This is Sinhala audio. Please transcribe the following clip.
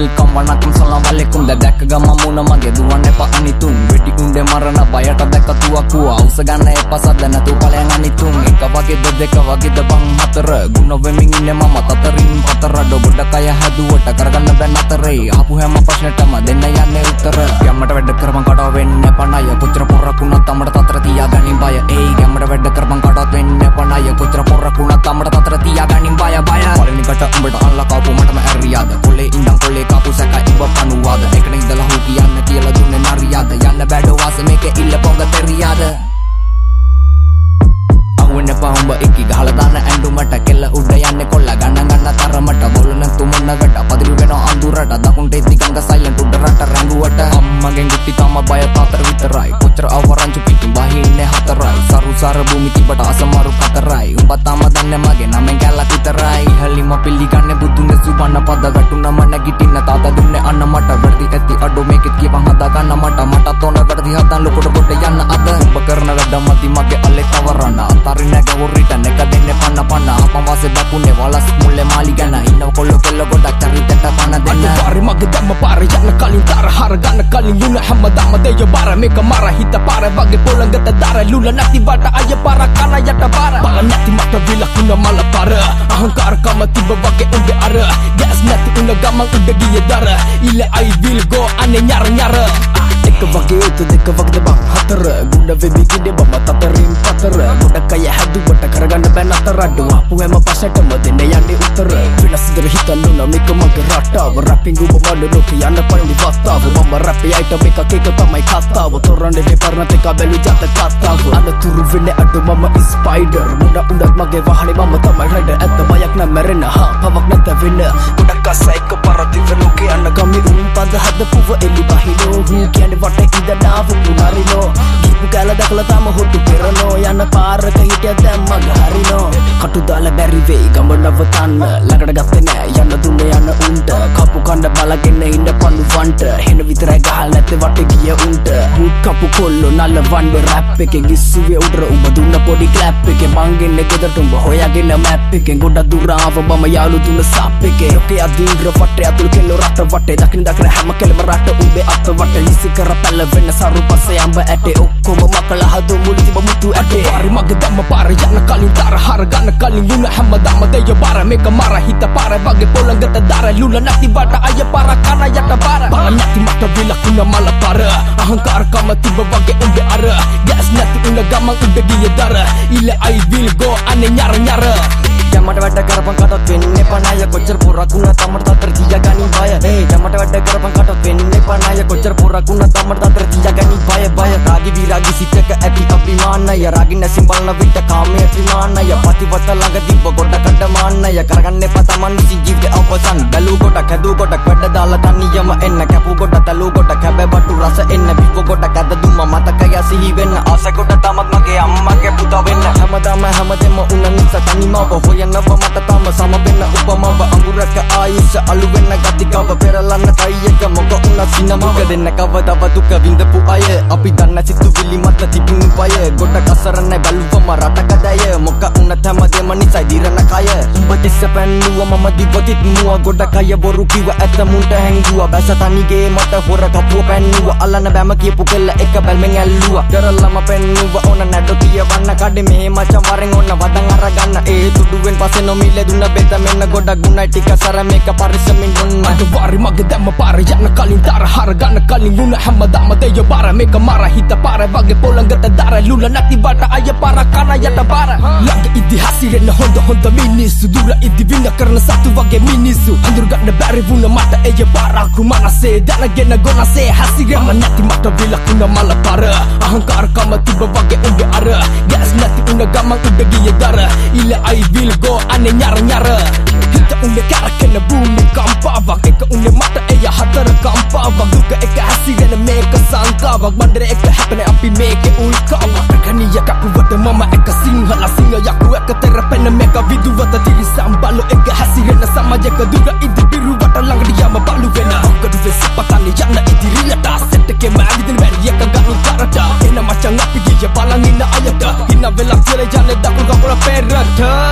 welcome வணக்கம் salam alaikum දැක්ක ගම මුණ මගේ දුවන්න එපා අනිතුම් වෙටි උණ්ඩේ මරණ බයට දැක්ක තුවක්කුව අවස ගන්න එපා සද්ද නැතු ඵලයන් අනිතුම් එක වගේද දෙක වගේද බං හතර ගුණ වෙමින් ඉන්නේ මම තතරින් පතර ඩොබඩ කය හැදුවට කරගන්න බෑ නතරේ ආපු හැම ප්‍රශ්නෙටම දෙන්න යන්නේ උත්තර යම්මට වැඩ කරපන් කඩව වෙන්න එපා ණය කොච්චර පොරකුණත් අම්මට තතර තියාගනින් බය ඒ යම්මට වැඩ කරපන් කඩවත් වෙන්න එපා ණය කොච්චර පොරකුණත් අම්මට තතර තියාගනින් බය පළවෙනි කට උඹට අල්ලා කාපු මටම ඇරියාද කොලේ ඉඳන් කොලේ කාපු සැකයි උඹ පණුවාද එකන ඉඳලා හු කියන්න කියලා දුන්නේ නරියාද යන්න බැඩෝ වාස මේකේ ඉල්ල පොඟ තෙරියාද අහුවෙන්න පහඹ එකි ගහලා දාන ඇඬුමට කෙල්ල උඩ යන්නේ කොල්ල ගන්න තරමට බොලන තුමන්නකට පදිරු වෙන අඳුරට දකුණට එද්දි ගංග සයිලන්ට් උඩ රට රැඟුවට අම්මගෙන් ගුටි තම බය තාතර විතරයි කොච්චර අවරංචු පිටින් බහින්නේ හතරයි සරුසාර භූමි තිබට අසමරු කතරයි උඹ තම දන්නේ මගේ නමෙන් කැලක් විතරයි ඉහළින්ම පිළිගන්නේ බුදුන්ගේ සුබන්න පද වැටුනම නැගිටින්න තාත දුන්නේ අන්න මට වැඩි ඇති අඩෝ මේකෙත් කියපන් හදා ගන්න මට තෝන වැඩි හදන් ලොකුට කොට යන්න අද උඹ කරන වැඩ මති මගේ අල්ලේ කවරන්න අතරින් නැගවුරිට නෙක දෙන්නේ පන්න අපන් වාසේ දකුණේ වලස් මුල්ලේ මාලි ගැන ඉන්නව කොල්ල කෙල්ල ගොඩක් චරිතට පන දෙන්න පාරි මගේ දැම්ම පාරි යන්න කලින් තර හර ගන්න කලින් යුන හැමදාම දෙය බාර මේක මාර හිත පාර වගේ පොළඟට දාර ලුල නැති වට අය පාර කන යට පාර බල නැති මට විලකුණ මල පාර අහංකාරකම තිබ වගේ උඹේ අර ගෑස් නැති උන ගමන් උඩ ගියේ දර ඉල්ල I will go අනේ ඤර එක වගේ උත දෙක වගේ බං හතර ගුණ වෙවි කිඩේ බම තතරින් පතර ගොඩක් අය හැදුවට කරගන්න බෑ නතර අඩු ආපු හැම පස්සටම දෙන්න යන්නේ උත්තර වෙනස්දර හිතන්න ඕන මේක මගේ රටාව රැපින් උඹ මඩ ලෝක යන්න පළවෙනි වස්තාව මම රැපේ අයිටම් එකක් එක තමයි කතාව තොරන්නේ දෙපරණත් එක බැලු ජාත කතාව අනතුරු වෙන්නේ අඩු මම ස්පයිඩර් මුඩ උඩක් මගේ වාහනේ මම තමයි රයිඩර් ඇත්ත බයක් නැ මැරෙන්න හා පවක් නැත වෙන්න ගොඩක් අසයි එක පරදිව ලෝකේ යන්න ගමි උන් පද හදපුව එලි බහිනෝ හු කියන්නේ වටේ ඉඳලා වුණාරිනෝ කිපු කැල දකලා තම හොටු පෙරනෝ යන පාරක හිටිය දැන් මග හරිනෝ කටු දාලා බැරි වෙයි ගම නවතන්න ළඟට ගත්තේ නෑ යන්න දුන්නේ යන උන්ට කපු කණ්ඩ බලගෙන ඉන්න පණුවන්ට හෙන විතරයි ගහලා නැත්තේ වටේ ගිය උන්ට බූට් කපු කොල්ලෝ නල වන්න රැප් එකෙන් ඉස්සුවේ උඩර උඹ දුන්න පොඩි ක්ලැප් එකේ මංගෙන්නේ ගෙදරට උඹ හොයාගෙන මැප් එකෙන් ගොඩක් දුර ආව මම යාළු දුන්න සප් එකේ ඔකේ අදින්ද්‍ර වටේ අතුල් කෙල්ලෝ රට වටේ දකින්න හැම කෙලම රට උඹේ අත වටේ ලිසි කර පැල වෙන්න සරු පස්සේ අඹ ඇටේ ඔක්කොම මකලා හදු මුලි තිබ මුතු ඇටේ පාරි මගේ දැම්ම පාර යන්න කලින් තර හර ගන්න කලින් යුන හැමදාම දෙය බාර මේක මාර හිත පාර වගේ පොළඟට දාර ලුල නැති වට අය පාර කන යට පාර බල නැති මට විලකුණ මල පාර අහංකාරකම තිබ වගේ උඹේ අර ගෑස් නැති උන ගමන් උඩ ගියේ දර ඉල්ල I will go අනේ ඤර යමට වැඩ කරපන් කටත් වෙන්නේ පණය කොච්චර පොරකුණ තමට තතර තියාගනි බය ඒ යමට වැඩ කරපන් කටත් වෙන්නේ පණය කොච්චර පොරකුණ තමට තතර තියාගනි බය රාගි විරාගි සිතක ඇති අභිමානය රාගි නැසින් බලන විට කාමයේ ත්‍රිමානය පතිවත ළඟ තිබ්බ කොට කඩමානය කරගන්න එපා තමන් විසින් ජීවිතේ අවසන් බැලු කොටක් හැදු කොටක් වැඩ දාලා තනියම එන්න කැපු කොට තලු කොටක් හැබැයි බටු රස එන්න විව කොටක් අද දුම මතකය සිහි වෙන්න ආස කොට තමත් මගේ අම්මගේ පුතා වෙන්න හැමදාම හැමදෙම උන නිසා තනිමව යනව මට තම සම වෙන්න උපමව අඟුරක ආයුෂ අලු වෙන්න ගතිකව පෙරලන්න තයි එක මොක උන සිනමව දෙන්න කවදව දුක විඳපු අය අපි දන්න සිතුවිලි මත තිබුණු බය ගොඩ කසරන්නේ බැලුවම රටකදය මොක උන හැමදෙම නිසයි දිරන කය උඹ තිස්ස පැන්නුව මම දිවතිත් මුව ගොඩ කය බොරු කිව ඇත මුන්ට හැංගුවා බැස තනිගේ මට හොර කපුව පැන්නුව අල්ලන්න බෑම කියපු කෙල්ල එක බැල්මෙන් ඇල්ලුවා කරලම පැන්නුව ඕන නැඩ කියවන්න කඩේ මේ මචං වරෙන් ඕන වදන් අරගන්න ඒ තුඩුවෙන් පස්සේ නොමිලේ දුන්න බෙත මෙන්න ගොඩක් ගුණයි ටික සර මේක පරිස්සමින් දුන්න අද වාරි මගේ දැම්ම පාර යන්න කලින් තර හර ගන්න කලින් යුන හැමදාම දෙය බාර මේක මාර හිත පාර වගේ පොළඟට දාර ලුල නැති වට අය පාර කන යට පාර ළඟ ඉතිහාසිරෙන්න හොඳ මිනිස්සු දුර ඉදි වින්න කරන සතු වගේ මිනිස්සු අඳුර ගන්න බැරි වුණ මට එය පාරක් මනසේ දැනගෙන ගොනසේ හැසිරෙන්න නැති මට විලකුණ මල පාර අහංකාරකම තිබ වගේ උඹේ අර ගෑස් නැති උන ගමන් උඩ ගියේ දර ඉල්ල I will go අනේ ඤර හිත උන්නේ කරකෙන භූමි කම්පාවක් එක උන්නේ මට එය හතර කම්පාවක් දුක එක හැසිරෙන මේක සංකාවක් බණ්ඩර එක හැපෙන අපි මේකේ උල්කාවක් කණිය කපුවට මම එක සිංහල යකු එක තෙරපෙන මේක විදුවත තිරිසම් බලු එක හැසිරෙන සමාජයක දුර ඉදි පිරුවට ළඟට යම බලු වෙන මොකද වෙසපතන්නේ යන්න ඉදිරියට සෙට් එකේ මෑවිදින වැඩි එක ගන්න කරට එන මචං අපි ගිය බලන් ඉන්න අයට ඉන්න වෙලක් කියලා යන්නේ දකුණු කකුල පෙරට